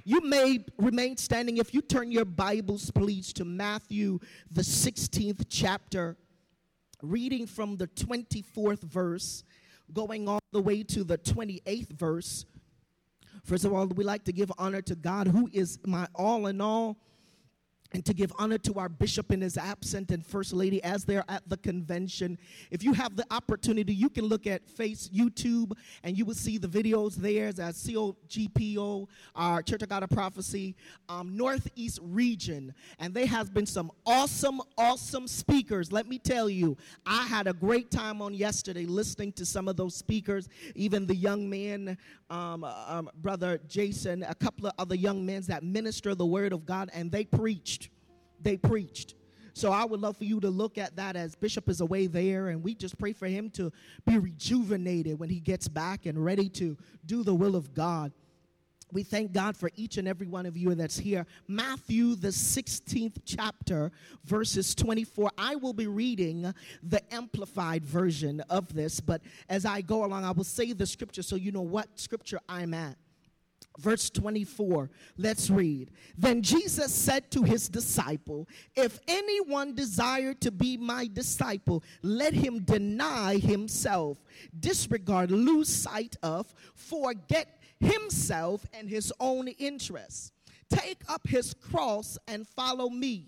You may remain standing if you turn your Bibles, please, to Matthew, the 16th chapter, reading from the 24th verse, going all the way to the 28th verse. First of all, we like to give honor to God, who is my all in all, and to give honor to our bishop in his absence and first lady as they're at the convention. If you have the opportunity, you can look at YouTube, and you will see the videos there as COGPO, our Church of God of Prophecy, Northeast region. And there has been some awesome speakers. Let me tell you, I had a great time on yesterday listening to some of those speakers, even the young man, Brother Jason, a couple of other young men that minister the word of God, and they preached. So I would love for you to look at that as Bishop is away there, and we just pray for him to be rejuvenated when he gets back and ready to do the will of God. We thank God for each and every one of you that's here. Matthew, the 16th chapter, verses 24. I will be reading the amplified version of this, but as I go along, I will say the scripture so you know what scripture I'm at. Verse 24, let's read. Then Jesus said to his disciple, if anyone desire to be my disciple, let him deny himself, disregard, lose sight of, forget himself and his own interests. Take up his cross and follow me.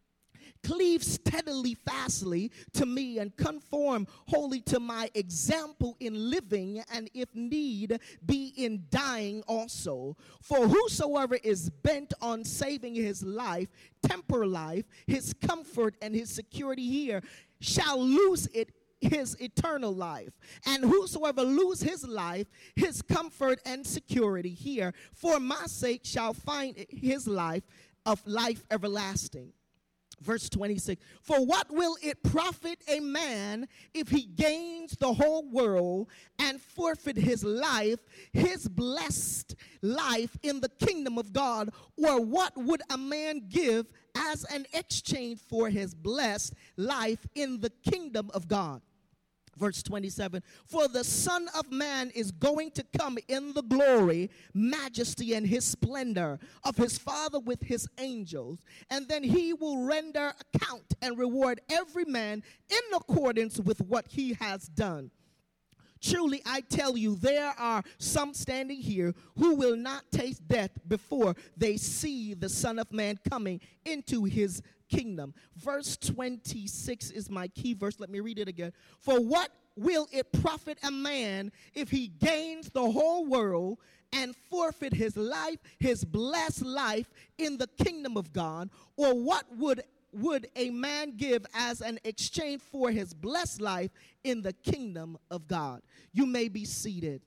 Cleave steadily, fastly to me, and conform wholly to my example in living, and if need be in dying also. For whosoever is bent on saving his life, temporal life, his comfort and his security here, shall lose it, his eternal life. And whosoever lose his life, his comfort and security here, for my sake shall find his life of life everlasting. Verse 26, for what will it profit a man if he gains the whole world and forfeit his life, his blessed life in the kingdom of God? Or what would a man give as an exchange for his blessed life in the kingdom of God? Verse 27, for the Son of Man is going to come in the glory, majesty, and his splendor of his Father with his angels. And then he will render account and reward every man in accordance with what he has done. Truly, I tell you, there are some standing here who will not taste death before they see the Son of Man coming into his kingdom. Verse 26 is my key verse. Let me read it again. For what will it profit a man if he gains the whole world and forfeit his life, his blessed life in the kingdom of God? Or what would a man give as an exchange for his blessed life in the kingdom of God? You may be seated.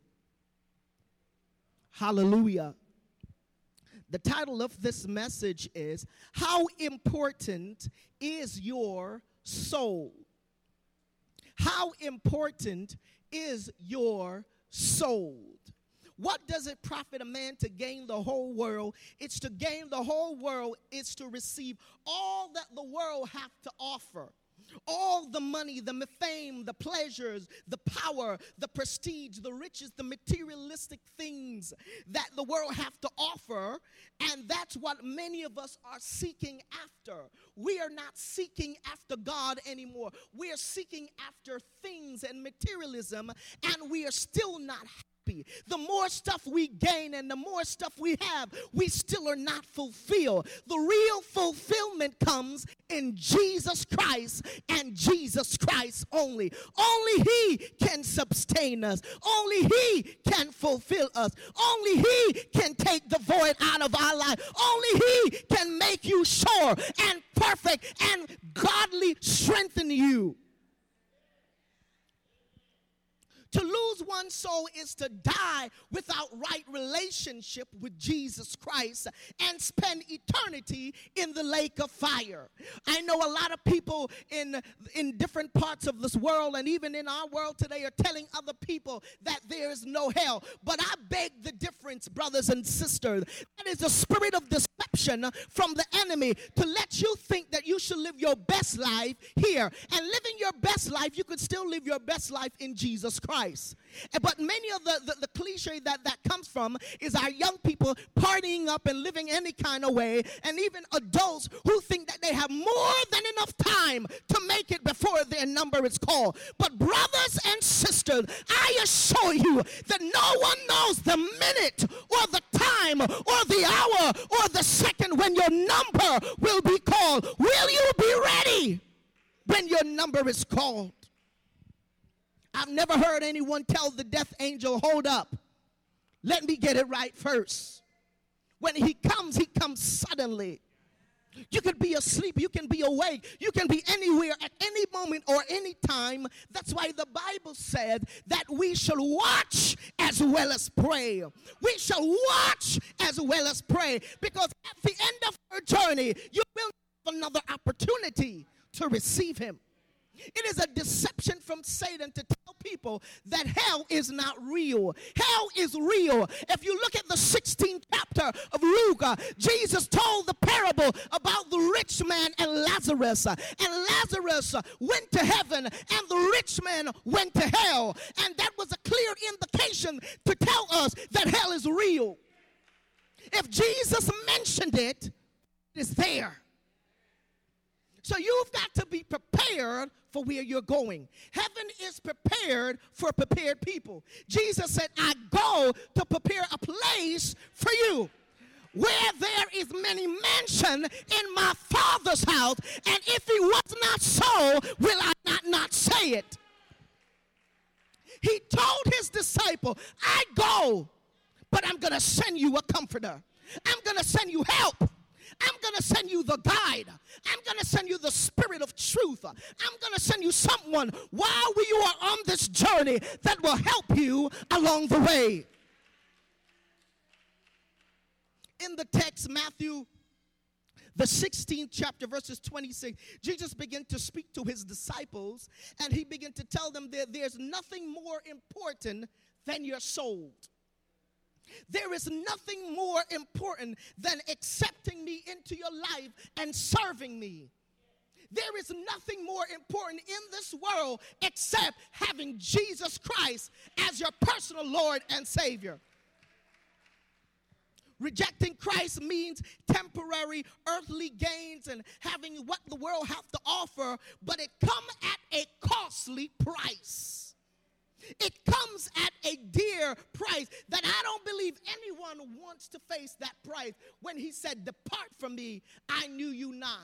Hallelujah. The title of this message is, How Important is Your Soul? How important is your soul? What does it profit a man to gain the whole world? It's to gain the whole world. It's to receive all that the world have to offer. All the money, the fame, the pleasures, the power, the prestige, the riches, the materialistic things that the world have to offer. And that's what many of us are seeking after. We are not seeking after God anymore. We are seeking after things and materialism, and we are still not happy. The more stuff we gain and the more stuff we have, we still are not fulfilled. The real fulfillment comes in Jesus Christ and Jesus Christ only. Only he can sustain us. Only he can fulfill us. Only he can take the void out of our life. Only he can make you sure and perfect and godly strengthen you. To lose one's soul is to die without right relationship with Jesus Christ and spend eternity in the lake of fire. I know a lot of people in different parts of this world and even in our world today are telling other people that there is no hell. But I beg the difference, brothers and sisters. That is the spirit of deception from the enemy to let you think that you should live your best life here. And living your best life, you could still live your best life in Jesus Christ. But many of the cliche that comes from is our young people partying up and living any kind of way, and even adults who think that they have more than enough time to make it before their number is called. But brothers and sisters, I assure you that no one knows the minute or the time or the hour or the second when your number will be called. Will you be ready when your number is called? I've never heard anyone tell the death angel, hold up, let me get it right first. When he comes suddenly. You can be asleep, you can be awake, you can be anywhere at any moment or any time. That's why the Bible said that we shall watch as well as pray. We shall watch as well as pray, because at the end of your journey, you will have another opportunity to receive him. It is a deception from Satan to tell people that hell is not real. Hell is real. If you look at the 16th chapter of Luke, Jesus told the parable about the rich man and Lazarus. And Lazarus went to heaven and the rich man went to hell. And that was a clear indication to tell us that hell is real. If Jesus mentioned it, it is there. So you've got to be prepared for where you're going. Heaven is prepared for prepared people. Jesus said, I go to prepare a place for you. Where there is many mansions in my Father's house, and if it was not so, will I not say it? He told his disciple, I go, but I'm going to send you a comforter. I'm going to send you help. I'm going to send you the guide. I'm going to send you the spirit of truth. I'm going to send you someone while you are on this journey that will help you along the way. In the text, Matthew, the 16th chapter, verses 26, Jesus began to speak to his disciples, and he began to tell them that there's nothing more important than your soul. There is nothing more important than accepting me into your life and serving me. There is nothing more important in this world except having Jesus Christ as your personal Lord and Savior. Rejecting Christ means temporary earthly gains and having what the world has to offer, but it comes at a costly price. It comes at a dear price that I don't believe anyone wants to face that price when he said, depart from me, I knew you not.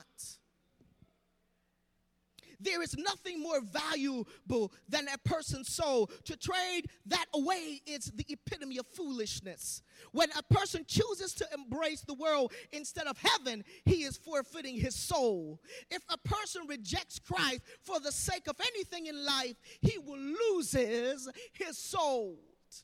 There is nothing more valuable than a person's soul. To trade that away is the epitome of foolishness. When a person chooses to embrace the world instead of heaven, he is forfeiting his soul. If a person rejects Christ for the sake of anything in life, he will lose his soul.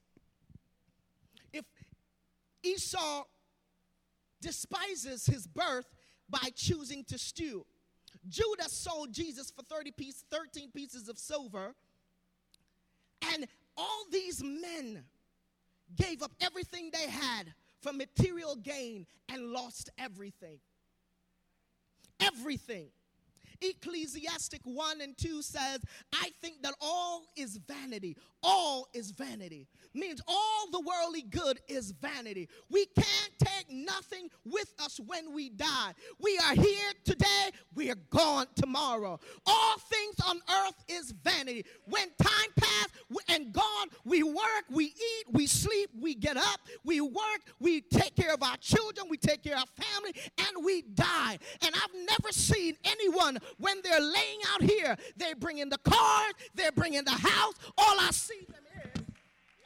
If Esau despises his birth by choosing to steal, Judah sold Jesus for 13 pieces of silver, and all these men gave up everything they had for material gain and lost everything. Everything. Ecclesiastic 1 and 2 says, I think that all is vanity. All is vanity. Means all the worldly good is vanity. We can't take nothing with us when we die. We are here today, we are gone tomorrow. All things on earth is vanity. When time passes and gone, we work, we eat, we sleep, we get up, we work, we take care of our children, we take care of our family, and we die. And I've never seen anyone, when they're laying out here, they bring in the cars, they're bringing the house. All I see them is like this.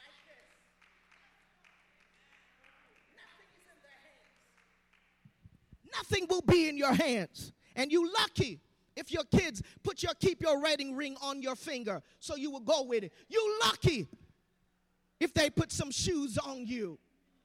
Nothing is in their hands. Nothing will be in your hands. And you lucky if your kids keep your wedding ring on your finger so you will go with it. You lucky if they put some shoes on you.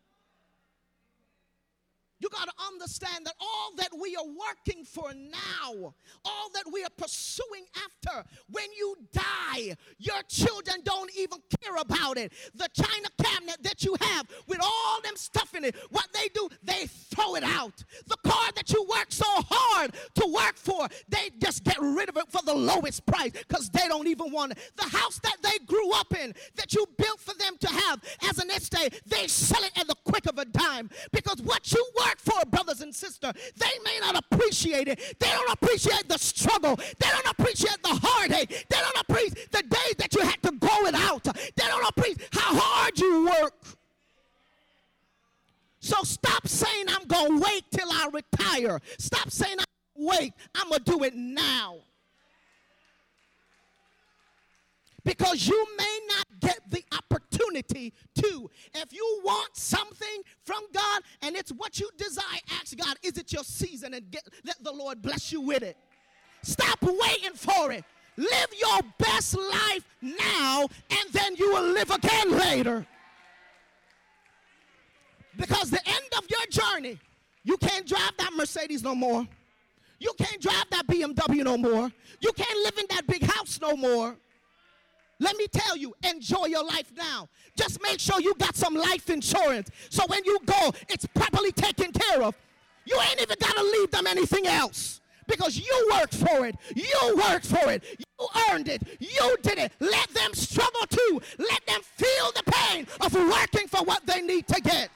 You got to understand that all that we are working for now, all that we are pursuing after, when you die, your children don't even care about it. The china cabinet that you have with all them stuff in it, what they do, they throw it out. The car that that you work so hard to work for, they just get rid of it for the lowest price because they don't even want it. The house that they grew up in, that you built for them to have as an estate, they sell it at the quick of a dime because what you work for, brothers and sisters, they may not appreciate it. They don't appreciate the struggle. They don't appreciate the heartache. They don't appreciate the days that you had to go it out. They don't appreciate how hard you work. So stop saying, I'm going to wait till I retire. Stop saying, I'm going to wait. I'm going to do it now. Because you may not get the opportunity to. If you want something from God and it's what you desire, ask God, is it your season? And let the Lord bless you with it. Stop waiting for it. Live your best life now, and then you will live again later. Because the end of your journey, you can't drive that Mercedes no more. You can't drive that BMW no more. You can't live in that big house no more. Let me tell you, enjoy your life now. Just make sure you got some life insurance. So when you go, it's properly taken care of. You ain't even got to leave them anything else. Because you worked for it. You worked for it. You earned it. You did it. Let them struggle too. Let them feel the pain of working for what they need to get.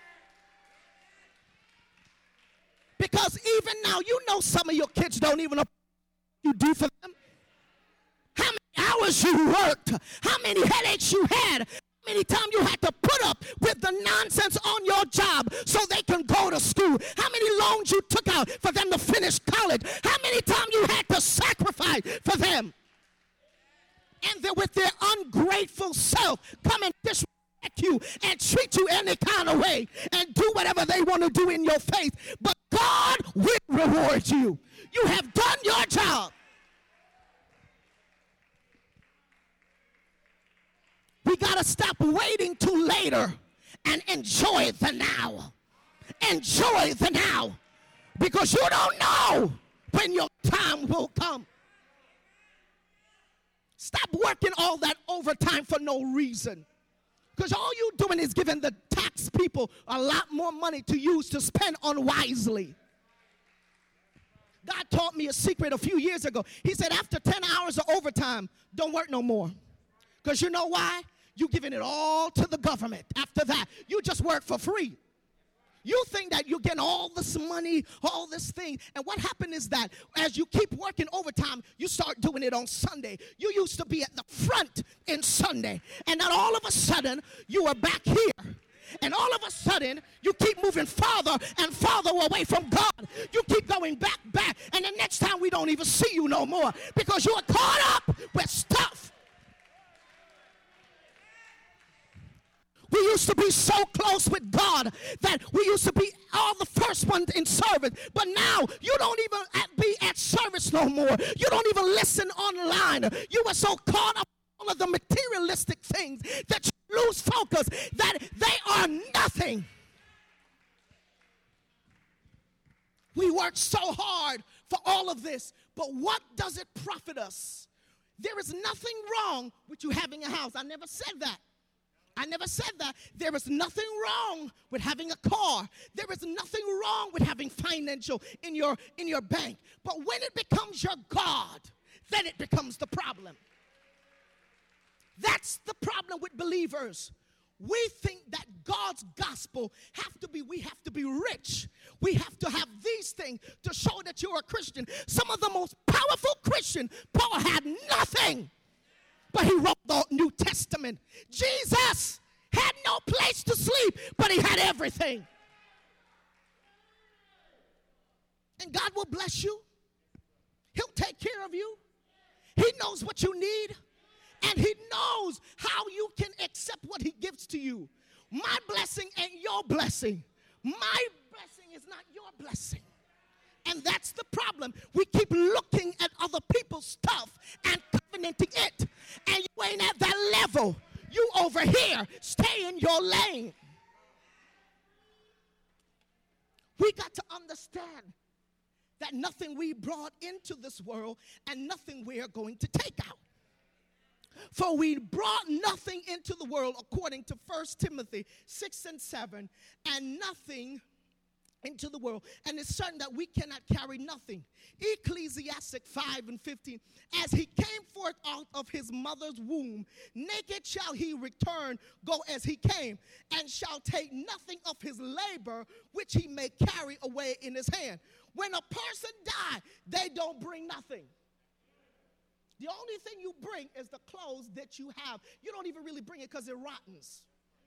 Because even now, you know some of your kids don't even know what you do for them. How many hours you worked. How many headaches you had. How many times you had to put up with the nonsense on your job so they can go to school. How many loans you took out for them to finish college. How many times you had to sacrifice for them. And then with their ungrateful self come and disrespect you and treat you any kind of way and do whatever they want to do in your face. But God will reward you. You have done your job. We got to stop waiting till later and enjoy the now. Enjoy the now. Because you don't know when your time will come. Stop working all that overtime for no reason. Because all you're doing is giving the tax people a lot more money to use to spend unwisely. God taught me a secret a few years ago. He said after 10 hours of overtime, don't work no more. Because you know why? You're giving it all to the government. After that, you just work for free. You think that you're getting all this money, all this thing. And what happened is that as you keep working overtime, you start doing it on Sunday. You used to be at the front in Sunday. And then all of a sudden, you are back here. And all of a sudden, you keep moving farther and farther away from God. You keep going back. And the next time we don't even see you no more because you are caught up with stuff. We used to be so close with God that we used to be all the first ones in service. But now you don't even be at service no more. You don't even listen online. You are so caught up in all of the materialistic things that you lose focus that they are nothing. We work so hard for all of this, but what does it profit us? There is nothing wrong with you having a house. I never said that. I never said that. There is nothing wrong with having a car. There is nothing wrong with having financial in your bank. But when it becomes your God, then it becomes the problem. That's the problem with believers. We think that God's gospel we have to be rich. We have to have these things to show that you're a Christian. Some of the most powerful Christians, Paul had nothing. But he wrote the New Testament. Jesus had no place to sleep, but he had everything. And God will bless you. He'll take care of you. He knows what you need. And he knows how you can accept what he gives to you. My blessing ain't your blessing. My blessing is not your blessing. And that's the problem. We keep looking at other people's stuff and covenanting it. And you ain't at that level. You over here. Stay in your lane. We got to understand that nothing we brought into this world and nothing we are going to take out. For we brought nothing into the world according to 1 Timothy 6 and 7, and nothing into the world, and it's certain that we cannot carry nothing. Ecclesiastic 5:15, as he came forth out of his mother's womb, naked shall he return, go as he came, and shall take nothing of his labor, which he may carry away in his hand. When a person dies, they don't bring nothing. The only thing you bring is the clothes that you have. You don't even really bring it because it rottens.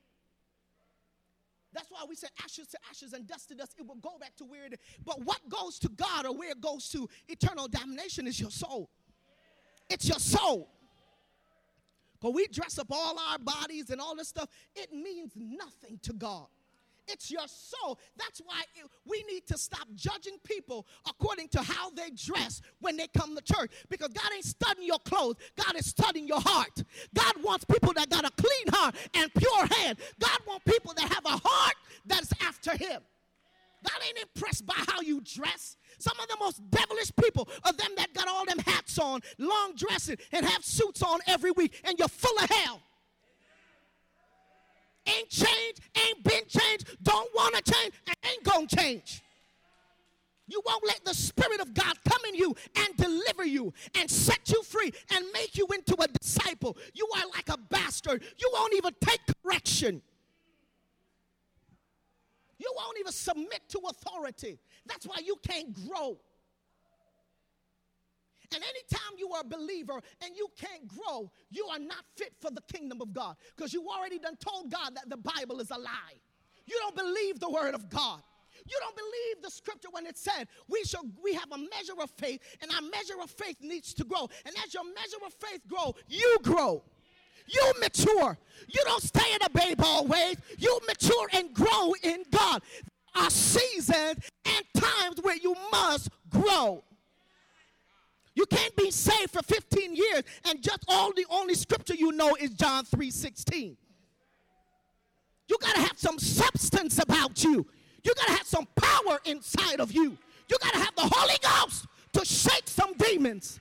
That's why we say ashes to ashes and dust to dust. It will go back to where it is. But what goes to God or where it goes to eternal damnation is your soul. It's your soul. Because we dress up all our bodies and all this stuff. It means nothing to God. It's your soul. That's why we need to stop judging people according to how they dress when they come to church. Because God ain't studying your clothes. God is studying your heart. God wants people that got a clean heart and pure hand. God wants people that have a heart that's after him. God ain't impressed by how you dress. Some of the most devilish people are them that got all them hats on, long dresses, and have suits on every week, and you're full of hell. Ain't changed, ain't been changed, don't want to change, and ain't going to change. You won't let the Spirit of God come in you and deliver you and set you free and make you into a disciple. You are like a bastard. You won't even take correction. You won't even submit to authority. That's why you can't grow. And anytime you are a believer and you can't grow, you are not fit for the kingdom of God, because you already done told God that the Bible is a lie. You don't believe the word of God. You don't believe the scripture when it said we have a measure of faith, and our measure of faith needs to grow. And as your measure of faith grow, you grow. You mature. You don't stay in a babe always. You mature and grow in God. There are seasons and times where you must grow. You can't be saved for 15 years and just the only scripture you know is John 3:16. You got to have some substance about you. You got to have some power inside of you. You got to have the Holy Ghost to shake some demons.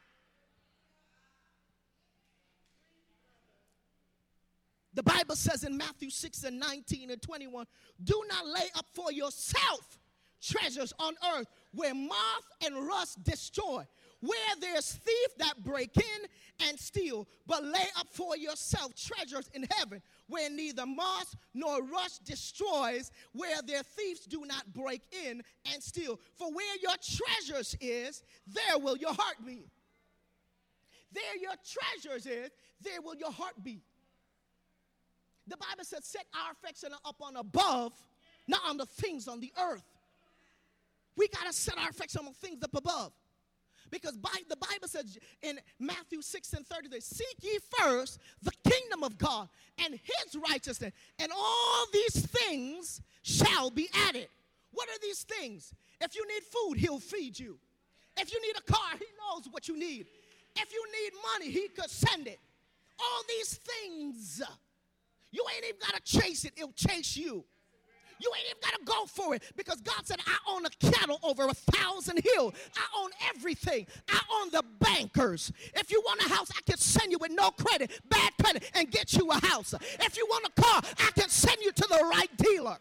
The Bible says in Matthew 6:19 and 21, do not lay up for yourself treasures on earth where moth and rust destroy, where there's thief that break in and steal, but lay up for yourself treasures in heaven, where neither moth nor rust destroys, where their thieves do not break in and steal. For where your treasures is, there will your heart be. There your treasures is, there will your heart be. The Bible says, set our affection up on above, not on the things on the earth. We got to set our affection on things up above. Because the Bible says in Matthew 6:30, seek ye first the kingdom of God and his righteousness, and all these things shall be added. What are these things? If you need food, he'll feed you. If you need a car, he knows what you need. If you need money, he could send it. All these things, you ain't even got to chase it. It'll chase you. You ain't even got to go for it, because God said, I own a cattle over 1,000 hills. I own everything. I own the bankers. If you want a house, I can send you with no credit, bad credit, and get you a house. If you want a car, I can send you to the right dealer.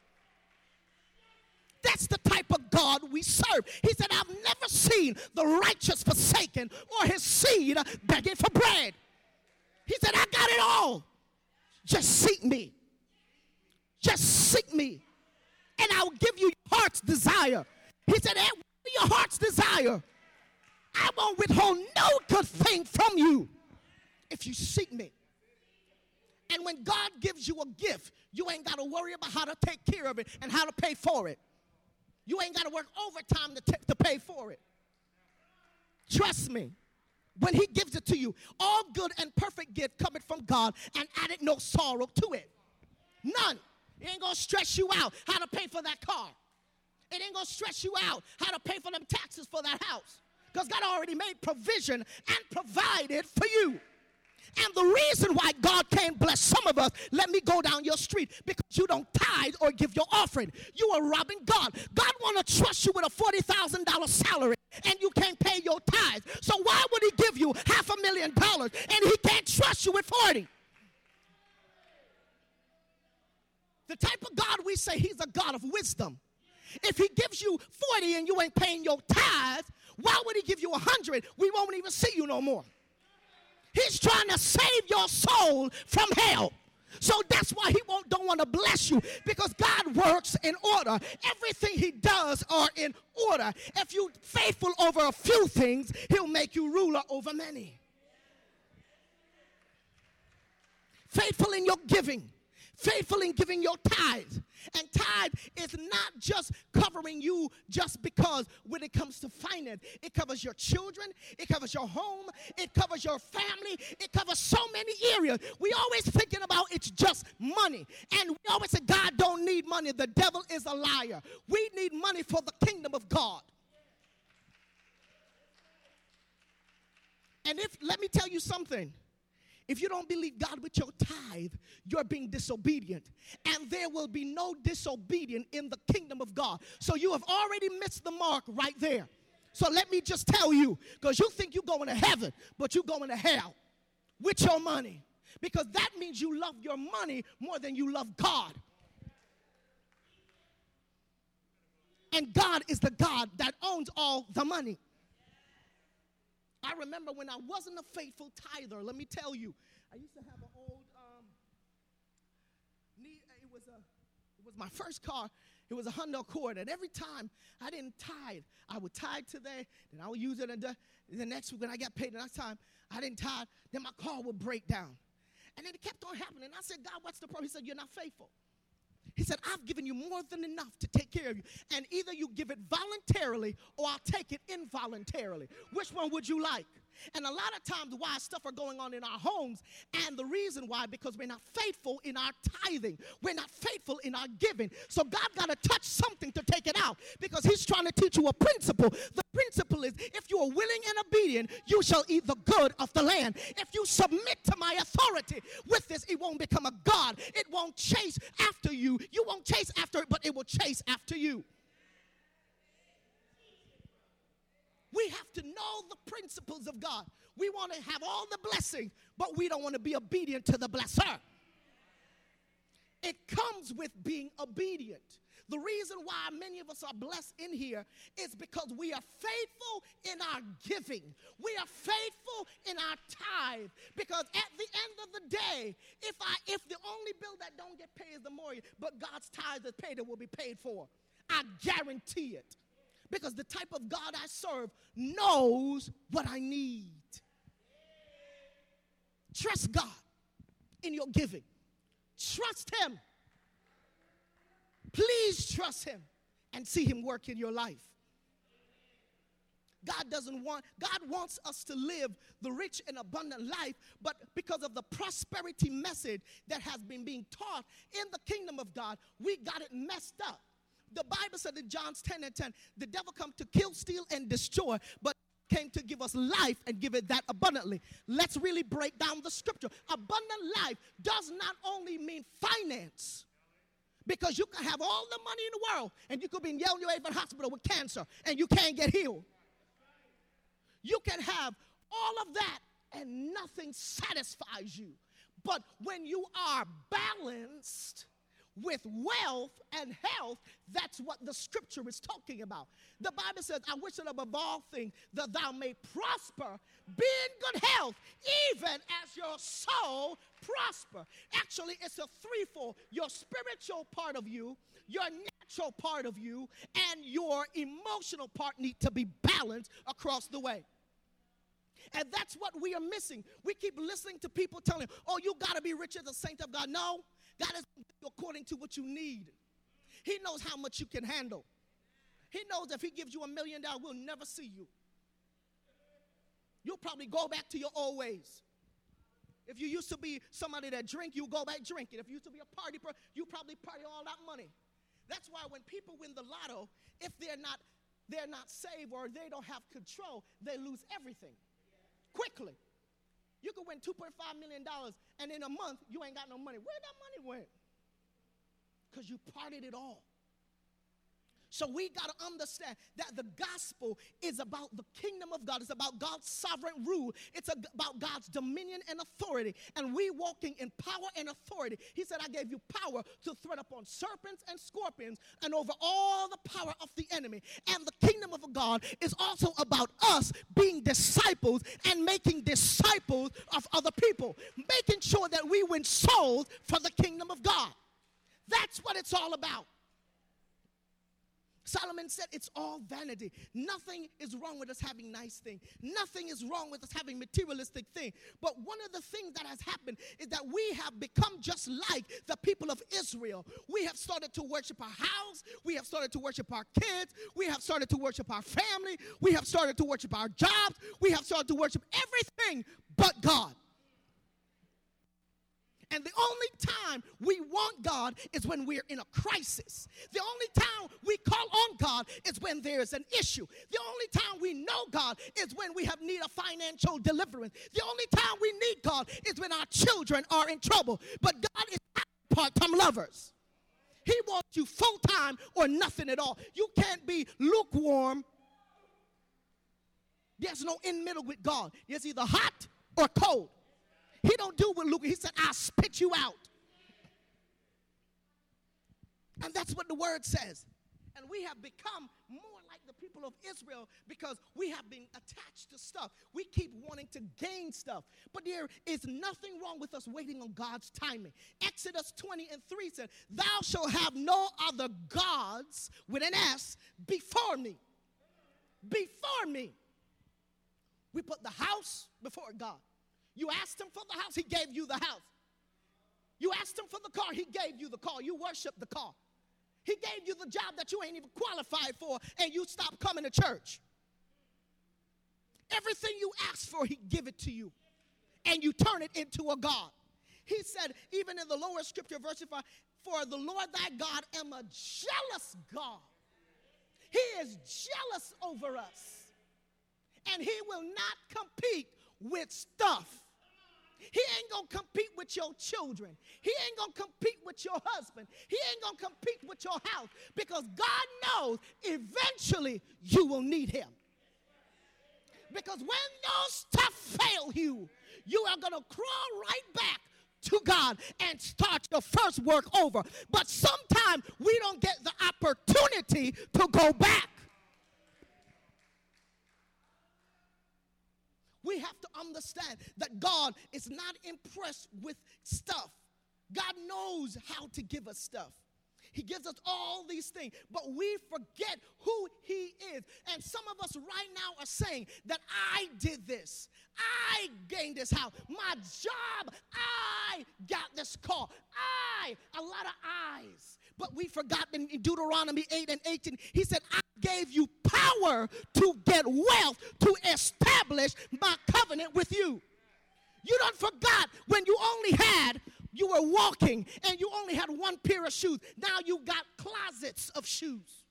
That's the type of God we serve. He said, I've never seen the righteous forsaken or his seed begging for bread. He said, I got it all. Just seek me. Just seek me, and I will give you your heart's desire. He said, your heart's desire. I won't withhold no good thing from you if you seek me. And when God gives you a gift, you ain't got to worry about how to take care of it and how to pay for it. You ain't got to work overtime to pay for it. Trust me. When he gives it to you, all good and perfect gift cometh from God, and added no sorrow to it. None. It ain't going to stress you out how to pay for that car. It ain't going to stress you out how to pay for them taxes for that house, because God already made provision and provided for you. And the reason why God can't bless some of us, let me go down your street, because you don't tithe or give your offering. You are robbing God. God want to trust you with a $40,000 salary, and you can't pay your tithe. So why would he give you $500,000 and he can't trust you with 40? The type of God we say, he's a God of wisdom. If he gives you 40 and you ain't paying your tithe, why would he give you 100? We won't even see you no more. He's trying to save your soul from hell. So that's why he don't want to bless you, because God works in order. Everything he does are in order. If you're faithful over a few things, he'll make you ruler over many. Faithful in your giving. Faithful in giving your tithe. And tithe is not just covering you just because when it comes to finance. It covers your children. It covers your home. It covers your family. It covers so many areas. We always thinking about it's just money. And we always say God don't need money. The devil is a liar. We need money for the kingdom of God. And let me tell you something. If you don't believe God with your tithe, you're being disobedient. And there will be no disobedience in the kingdom of God. So you have already missed the mark right there. So let me just tell you, because you think you're going to heaven, but you're going to hell with your money. Because that means you love your money more than you love God. And God is the God that owns all the money. I remember when I wasn't a faithful tither, let me tell you, I used to have an old, it was my first car. It was a Honda Accord, and every time I didn't tithe, I would tithe today, then I would use it, and the next week when I got paid the next time, I didn't tithe, then my car would break down. And then it kept on happening. I said, God, what's the problem? He said, you're not faithful. He said, I've given you more than enough to take care of you. And either you give it voluntarily or I'll take it involuntarily. Which one would you like? And a lot of times why stuff are going on in our homes, and the reason why, because we're not faithful in our tithing. We're not faithful in our giving. So God got to touch something to take it out, because he's trying to teach you a principle. The principle is, if you are willing and obedient, you shall eat the good of the land. If you submit to my authority with this, it won't become a God. It won't chase after you. You won't chase after it, but it will chase after you. We have to know the principles of God. We want to have all the blessings, but we don't want to be obedient to the blesser. It comes with being obedient. The reason why many of us are blessed in here is because we are faithful in our giving. We are faithful in our tithe. Because at the end of the day, if the only bill that don't get paid is the mortgage, but God's tithe is paid, it will be paid for. I guarantee it. Because the type of God I serve knows what I need. Trust God in your giving. Trust him. Please trust him and see him work in your life. God wants us to live the rich and abundant life, but because of the prosperity message that has been being taught in the kingdom of God, we got it messed up. The Bible said in John 10:10, the devil come to kill, steal, and destroy, but came to give us life and give it that abundantly. Let's really break down the scripture. Abundant life does not only mean finance, because you can have all the money in the world and you could be in Yale New Haven Hospital with cancer and you can't get healed. You can have all of that and nothing satisfies you. But when you are balanced with wealth and health, that's what the scripture is talking about. The Bible says, I wish that above all things that thou may prosper, be in good health, even as your soul prosper. Actually, it's a threefold. Your spiritual part of you, your natural part of you, and your emotional part need to be balanced across the way. And that's what we are missing. We keep listening to people telling, oh, you got to be rich as a saint of God. No, God is according to what you need. He knows how much you can handle. He knows if he gives you $1 million, we'll never see you. You'll probably go back to your old ways. If you used to be somebody that drink, you go back drinking. If you used to be a party person, you probably party all that money. That's why when people win the lotto, if they're not saved or they don't have control, they lose everything quickly. You could win $2.5 million, and in a month, you ain't got no money. Where that money went? Because you partied it all. So we got to understand that the gospel is about the kingdom of God. It's about God's sovereign rule. It's about God's dominion and authority. And we walking in power and authority. He said, I gave you power to tread upon serpents and scorpions and over all the power of the enemy. And the kingdom of God is also about us being disciples and making disciples of other people. Making sure that we win souls for the kingdom of God. That's what it's all about. Solomon said it's all vanity. Nothing is wrong with us having nice things. Nothing is wrong with us having materialistic things. But one of the things that has happened is that we have become just like the people of Israel. We have started to worship our house. We have started to worship our kids. We have started to worship our family. We have started to worship our jobs. We have started to worship everything but God. And the only time we want God is when we're in a crisis. The only time we call on God is when there's an issue. The only time we know God is when we have need of financial deliverance. The only time we need God is when our children are in trouble. But God is not part-time lovers. He wants you full-time or nothing at all. You can't be lukewarm. There's no in middle with God. It's either hot or cold. He don't do what Luke. He said, I'll spit you out. And that's what the word says. And we have become more like the people of Israel because we have been attached to stuff. We keep wanting to gain stuff. But there is nothing wrong with us waiting on God's timing. Exodus 20:3 said, thou shalt have no other gods, with an S, before me. Before me. We put the house before God. You asked him for the house, he gave you the house. You asked him for the car, he gave you the car. You worship the car. He gave you the job that you ain't even qualified for, and you stopped coming to church. Everything you asked for, he give it to you, and you turn it into a God. He said, even in the lower scripture, verse 5, for the Lord thy God am a jealous God. He is jealous over us, and he will not compete with stuff. He ain't gonna compete with your children. He ain't gonna compete with your husband. He ain't gonna compete with your house, because God knows eventually you will need him. Because when those stuff fail you, you are gonna crawl right back to God and start your first work over. But sometimes we don't get the opportunity to go back. We have to understand that God is not impressed with stuff. God knows how to give us stuff. He gives us all these things, but we forget who he is. And some of us right now are saying that I did this. I gained this house. My job, I got this car. A lot of I's. But we forgot in Deuteronomy 8:18, he said, I gave you power to get wealth, to establish my covenant with you. You done forgot when you were walking and you only had one pair of shoes. Now you got closets of shoes.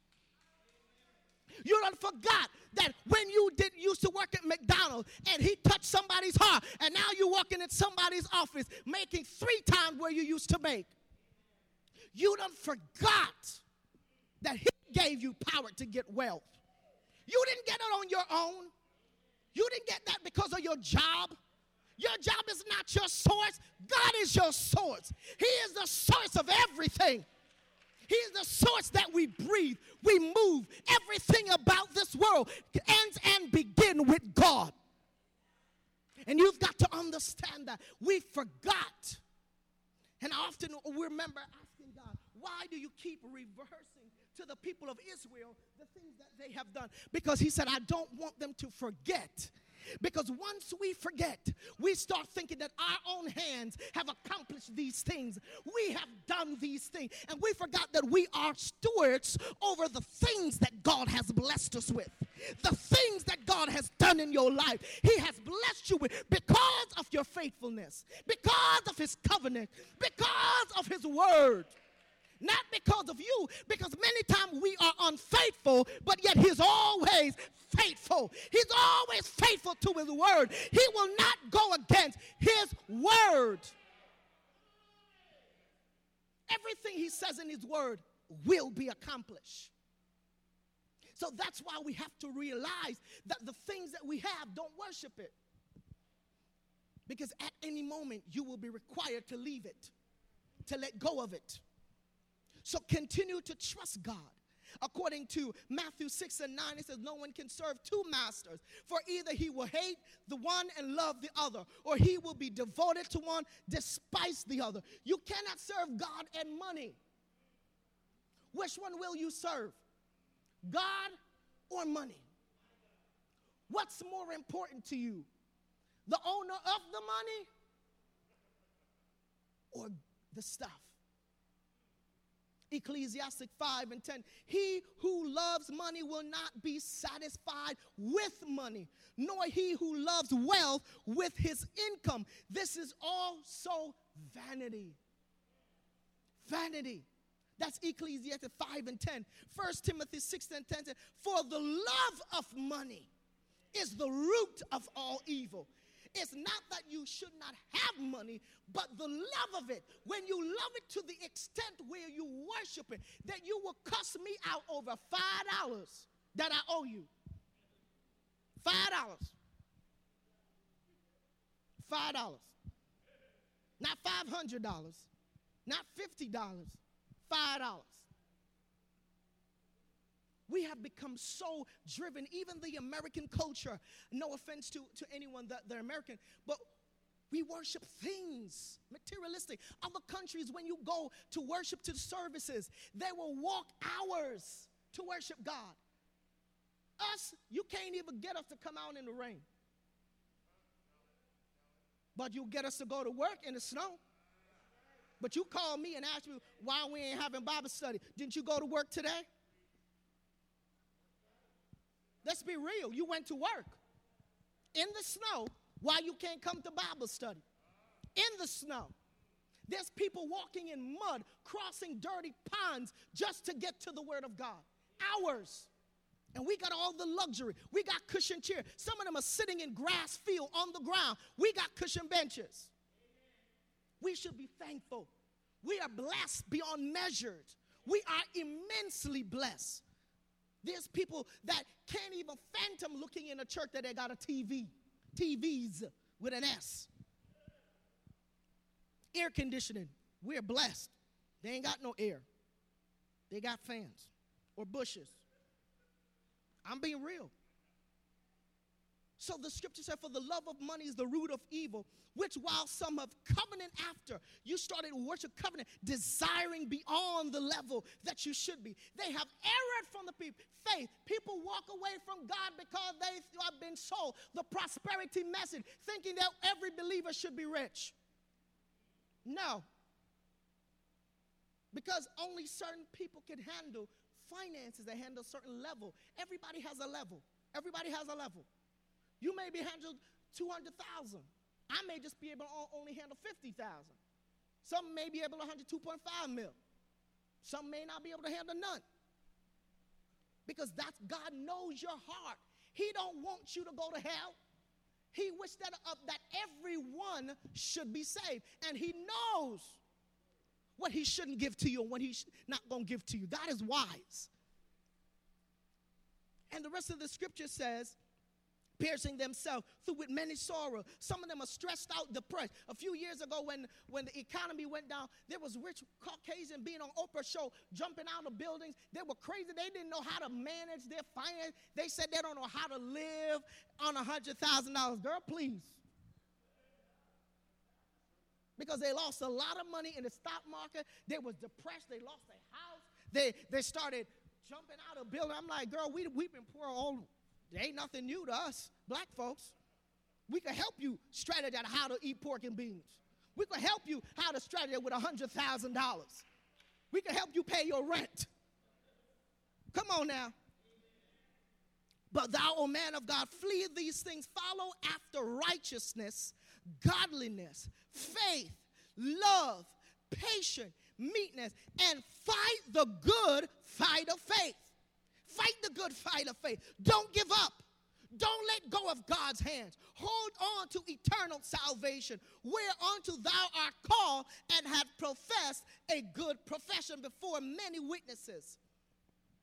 You done forgot that when you used to work at McDonald's and he touched somebody's heart, and now you're working at somebody's office making 3 times where you used to make. You done forgot that he gave you power to get wealth. You didn't get it on your own. You didn't get that because of your job. Your job is not your source. God is your source. He is the source of everything. He is the source that we breathe, we move. Everything about this world ends and begins with God. And you've got to understand that. We forgot. And I often remember asking God, why do you keep reversing to the people of Israel the things that they have done? Because he said, I don't want them to forget. Because once we forget, we start thinking that our own hands have accomplished these things. We have done these things. And we forgot that we are stewards over the things that God has blessed us with. The things that God has done in your life. He has blessed you with because of your faithfulness. Because of his covenant. Because of his word. Not because of you, because many times we are unfaithful, but yet he's always faithful. He's always faithful to his word. He will not go against his word. Everything he says in his word will be accomplished. So that's why we have to realize that the things that we have, don't worship it. Because at any moment, you will be required to leave it, to let go of it. So continue to trust God. According to Matthew 6 and 9, it says, no one can serve two masters, for either he will hate the one and love the other, or he will be devoted to one, despise the other. You cannot serve God and money. Which one will you serve? God or money? What's more important to you? The owner of the money or the stuff? Ecclesiastic 5 and 10. He who loves money will not be satisfied with money, nor he who loves wealth with his income. This is also vanity. Vanity. That's Ecclesiastes 5 and 10. 1 Timothy 6 and 10 says, for the love of money is the root of all evil. It's not that you should not have money, but the love of it. When you love it to the extent where you worship it, that you will cuss me out over $5 that I owe you. $5. $5. Not $500. Not $50. $5. We have become so driven, even the American culture, no offense to anyone that they're American, but we worship things, materialistic. Other countries, when you go to worship to services, they will walk hours to worship God. Us, you can't even get us to come out in the rain. But you get us to go to work in the snow. But you call me and ask me why we ain't having Bible study. Didn't you go to work today? Let's be real. You went to work in the snow. Why you can't come to Bible study? In the snow. There's people walking in mud, crossing dirty ponds just to get to the Word of God. Hours. And we got all the luxury. We got cushion chairs. Some of them are sitting in grass field on the ground. We got cushion benches. We should be thankful. We are blessed beyond measures. We are immensely blessed. There's people that can't even phantom looking in a church that they got a TV. TVs with an S. Air conditioning. We're blessed. They ain't got no air. They got fans or bushes. I'm being real. So the scripture said, for the love of money is the root of evil, which while some have covenant after, you started to worship covenant, desiring beyond the level that you should be. They have erred from the faith. People walk away from God because they have been sold the prosperity message, thinking that every believer should be rich. No. Because only certain people can handle finances. They handle a certain level. Everybody has a level. Everybody has a level. You may be handled 200,000. I may just be able to only handle 50,000. Some may be able to handle 2.5 mil. Some may not be able to handle none. Because that's God knows your heart. He don't want you to go to hell. He wished that everyone should be saved. And he knows what he shouldn't give to you and what he's not going to give to you. God is wise. And the rest of the scripture says, piercing themselves through with many sorrow. Some of them are stressed out, depressed. A few years ago when the economy went down, there was rich Caucasian being on Oprah show, jumping out of buildings. They were crazy. They didn't know how to manage their finance. They said they don't know how to live on $100,000. Girl, please. Because they lost a lot of money in the stock market. They was depressed. They lost their house. They started jumping out of buildings. I'm like, girl, we've been poor all. There ain't nothing new to us, black folks. We can help you strategize how to eat pork and beans. We can help you how to strategize with $100,000. We can help you pay your rent. Come on now. But thou, O man of God, flee these things. Follow after righteousness, godliness, faith, love, patience, meekness, and fight the good fight of faith. Fight the good fight of faith. Don't give up. Don't let go of God's hands. Hold on to eternal salvation, whereunto thou art called and have professed a good profession before many witnesses.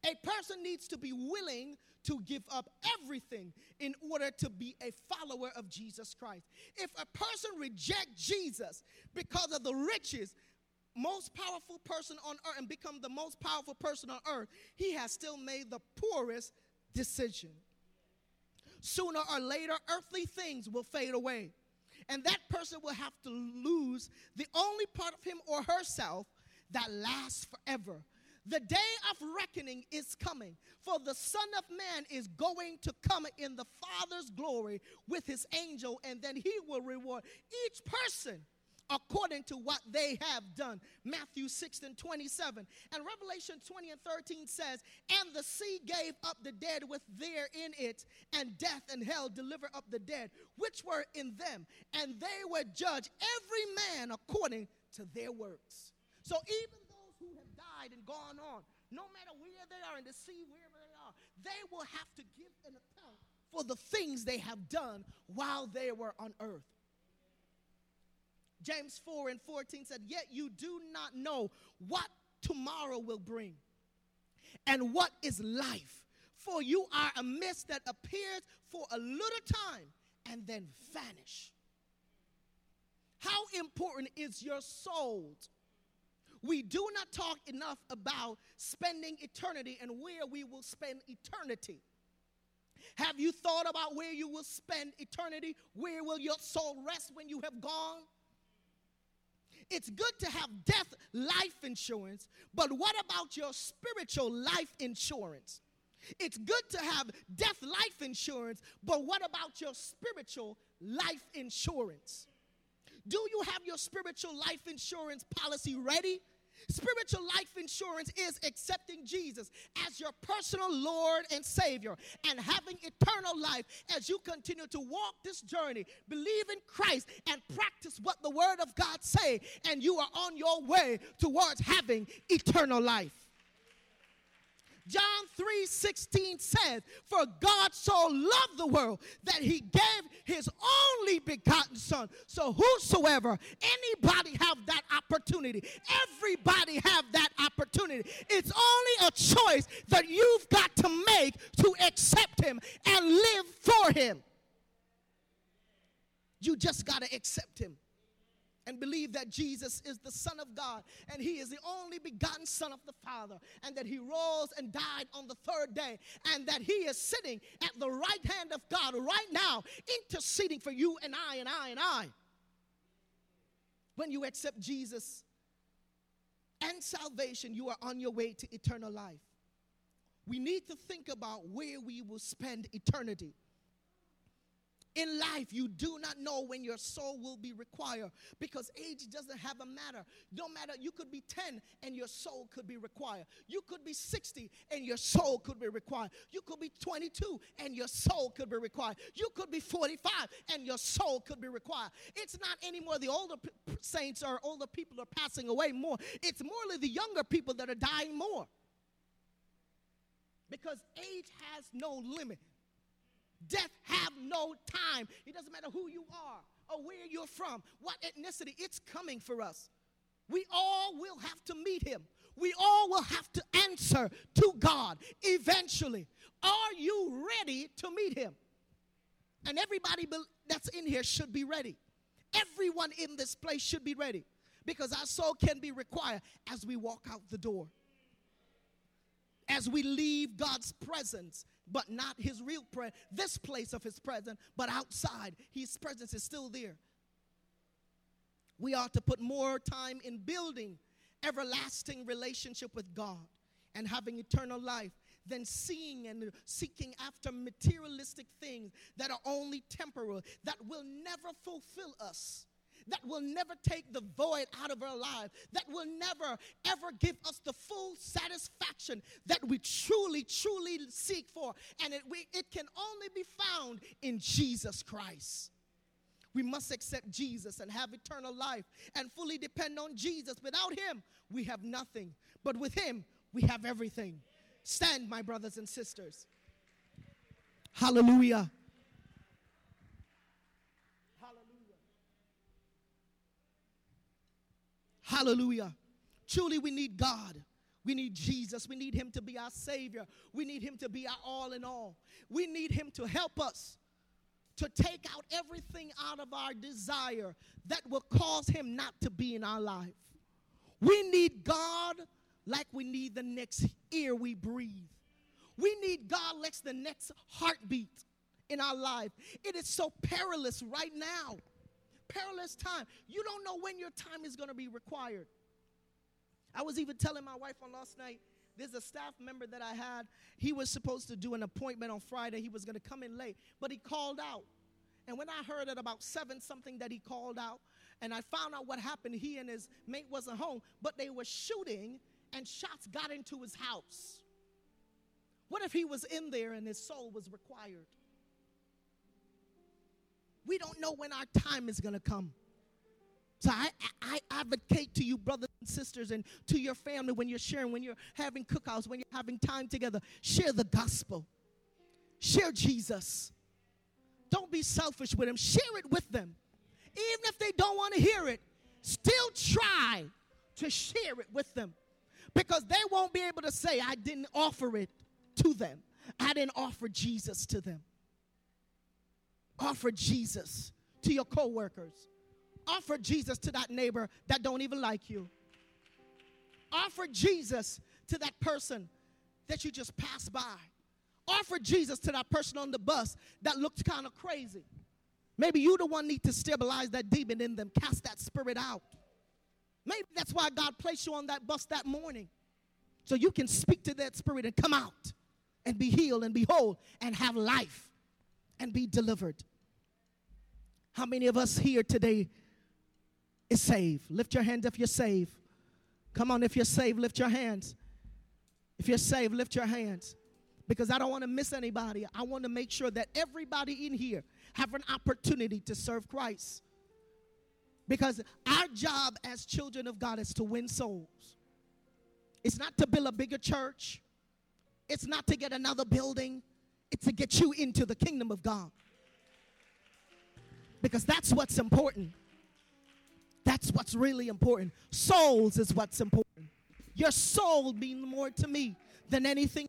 A person needs to be willing to give up everything in order to be a follower of Jesus Christ. If a person rejects Jesus because of the riches, most powerful person on earth, and become the most powerful person on earth, he has still made the poorest decision. Sooner or later, earthly things will fade away, and that person will have to lose the only part of him or herself that lasts forever. The day of reckoning is coming, for the Son of Man is going to come in the Father's glory with his angel, and then he will reward each person according to what they have done. Matthew 6:27. And Revelation 20:13 says, and the sea gave up the dead with there in it, and death and hell delivered up the dead, which were in them, and they were judged every man according to their works. So even those who have died and gone on, no matter where they are in the sea, wherever they are, they will have to give an account for the things they have done while they were on earth. James 4:14 said, yet you do not know what tomorrow will bring, and what is life. For you are a mist that appears for a little time and then vanish. How important is your soul? We do not talk enough about spending eternity and where we will spend eternity. Have you thought about where you will spend eternity? Where will your soul rest when you have gone? It's good to have death life insurance, but what about your spiritual life insurance? It's good to have death life insurance, but what about your spiritual life insurance? Do you have your spiritual life insurance policy ready? Spiritual life insurance is accepting Jesus as your personal Lord and Savior and having eternal life as you continue to walk this journey, believe in Christ, and practice what the Word of God says, and you are on your way towards having eternal life. John 3:16 says, for God so loved the world that he gave his only begotten Son. So whosoever, anybody have that opportunity. Everybody have that opportunity. It's only a choice that you've got to make to accept him and live for him. You just got to accept him and believe that Jesus is the Son of God, and he is the only begotten Son of the Father, and that he rose and died on the third day, and that he is sitting at the right hand of God right now, interceding for you and I and I and I. When you accept Jesus and salvation, you are on your way to eternal life. We need to think about where we will spend eternity. In life, you do not know when your soul will be required, because age doesn't have a matter. No matter, you could be 10 and your soul could be required. You could be 60 and your soul could be required. You could be 22 and your soul could be required. You could be 45 and your soul could be required. It's not anymore the older saints or older people are passing away more. It's more the younger people that are dying more, because age has no limit. Death have no time. It doesn't matter who you are or where you're from, what ethnicity, it's coming for us. We all will have to meet him. We all will have to answer to God eventually. Are you ready to meet him? And everybody that's in here should be ready. Everyone in this place should be ready, because our soul can be required as we walk out the door. As we leave God's presence, but not his real presence, this place of his presence, but outside, his presence is still there. We ought to put more time in building everlasting relationship with God and having eternal life than seeing and seeking after materialistic things that are only temporal, that will never fulfill us, that will never take the void out of our lives, that will never, ever give us the full satisfaction that we truly, truly seek for. And it can only be found in Jesus Christ. We must accept Jesus and have eternal life and fully depend on Jesus. Without him, we have nothing. But with him, we have everything. Stand, my brothers and sisters. Hallelujah. Hallelujah. Truly, we need God. We need Jesus. We need him to be our Savior. We need him to be our all in all. We need him to help us to take out everything out of our desire that will cause him not to be in our life. We need God like we need the next air we breathe. We need God like the next heartbeat in our life. It is so perilous right now. Perilous time. You don't know when your time is going to be required. I was even telling my wife on last night, there's a staff member that I had. He was supposed to do an appointment on Friday. He was going to come in late, but he called out. And when I heard at about 7-something that he called out, and I found out what happened, he and his mate wasn't home, but they were shooting, and shots got into his house. What if he was in there and his soul was required? We don't know when our time is going to come. So I advocate to you, brothers and sisters, and to your family when you're sharing, when you're having cookouts, when you're having time together, share the gospel. Share Jesus. Don't be selfish with him. Share it with them. Even if they don't want to hear it, still try to share it with them. Because they won't be able to say, I didn't offer it to them. I didn't offer Jesus to them. Offer Jesus to your coworkers. Offer Jesus to that neighbor that don't even like you. Offer Jesus to that person that you just passed by. Offer Jesus to that person on the bus that looks kind of crazy. Maybe you the one need to stabilize that demon in them, cast that spirit out. Maybe that's why God placed you on that bus that morning, so you can speak to that spirit and come out and be healed and be whole and have life and be delivered. How many of us here today is saved? Lift your hand if you're saved. Come on, if you're saved, lift your hands. If you're saved, lift your hands. Because I don't want to miss anybody. I want to make sure that everybody in here have an opportunity to serve Christ. Because our job as children of God is to win souls. It's not to build a bigger church. It's not to get another building. It's to get you into the kingdom of God. Because that's what's important. That's what's really important. Souls is what's important. Your soul means more to me than anything.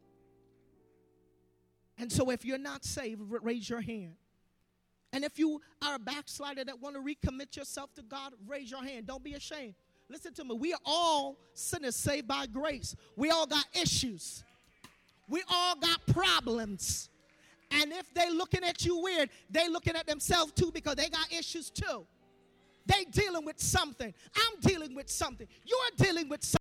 And so if you're not saved, raise your hand. And if you are a backslider that want to recommit yourself to God, raise your hand. Don't be ashamed. Listen to me. We are all sinners saved by grace. We all got issues. We all got problems. And if they looking at you weird, they looking at themselves too, because they got issues too. They dealing with something. I'm dealing with something. You're dealing with something.